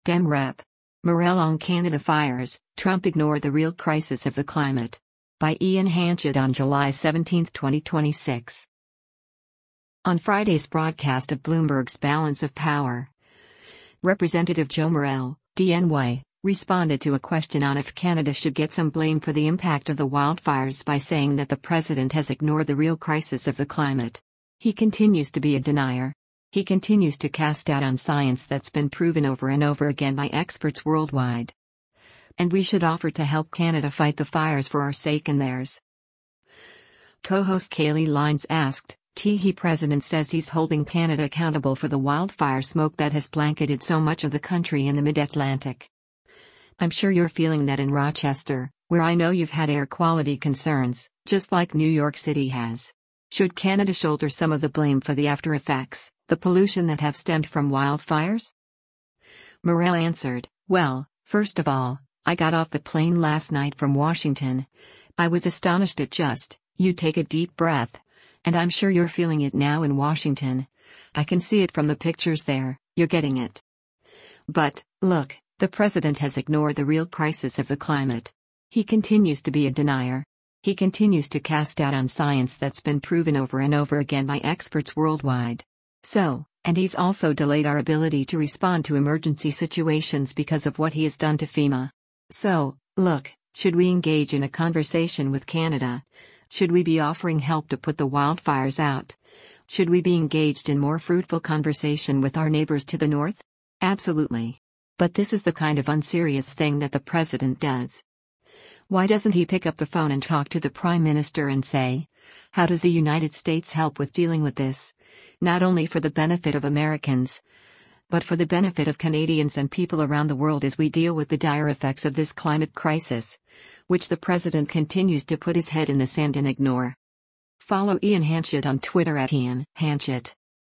Dem Rep. Morale on Canada fires, Trump ignored the real crisis of the climate. By Ian Hanchett on July 17, 2026. On Friday's broadcast of Bloomberg's Balance of Power, Representative Joe Morelle, DNY, responded to a question on if Canada should get some blame for the impact of the wildfires by saying that the president has ignored the real crisis of the climate. He continues to be a denier. He continues to cast doubt on science that's been proven over and over again by experts worldwide. And we should offer to help Canada fight the fires for our sake and theirs. Co-host Kaylee Lines asked, he president says he's holding Canada accountable for the wildfire smoke that has blanketed so much of the country in the mid-Atlantic. I'm sure you're feeling that in Rochester, where I know you've had air quality concerns, just like New York City has. Should Canada shoulder some of the blame for the after effects, the pollution that have stemmed from wildfires? Morelle answered, well, first of all, I got off the plane last night from Washington. I was astonished at you take a deep breath. And I'm sure you're feeling it now in Washington. I can see it from the pictures there, you're getting it. But, look, the president has ignored the real crisis of the climate. He continues to be a denier. He continues to cast doubt on science that's been proven over and over again by experts worldwide. And he's also delayed our ability to respond to emergency situations because of what he has done to FEMA. Look, should we engage in a conversation with Canada? Should we be offering help to put the wildfires out? Should we be engaged in more fruitful conversation with our neighbors to the north? Absolutely. But this is the kind of unserious thing that the president does. Why doesn't he pick up the phone and talk to the Prime Minister and say, how does the United States help with dealing with this? Not only for the benefit of Americans, but for the benefit of Canadians and people around the world as we deal with the dire effects of this climate crisis, which the president continues to put his head in the sand and ignore. Follow Ian Hanchett on Twitter @Ian Hanchett.